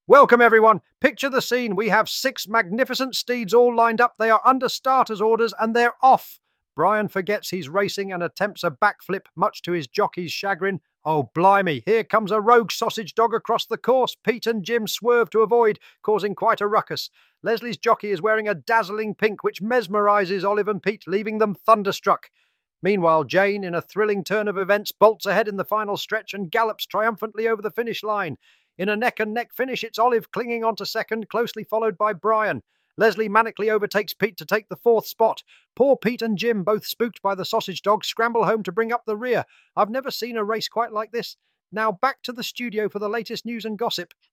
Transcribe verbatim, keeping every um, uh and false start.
Welcome, everyone. Picture the scene. We have six magnificent steeds all lined up. They are under starters' orders and they're off. Brian forgets he's racing and attempts a backflip, much to his jockey's chagrin. Oh, blimey, here comes a rogue sausage dog across the course. Pete and Jim swerve to avoid, causing quite a ruckus. Leslie's jockey is wearing a dazzling pink, which mesmerises Olive and Pete, leaving them thunderstruck. Meanwhile, Jane, in a thrilling turn of events, bolts ahead in the final stretch and gallops triumphantly over the finish line. In a neck-and-neck finish, it's Olive clinging on to second, closely followed by Brian. Leslie manically overtakes Pete to take the fourth spot. Poor Pete and Jim, both spooked by the sausage dog, scramble home to bring up the rear. I've never seen a race quite like this. Now back to the studio for the latest news and gossip.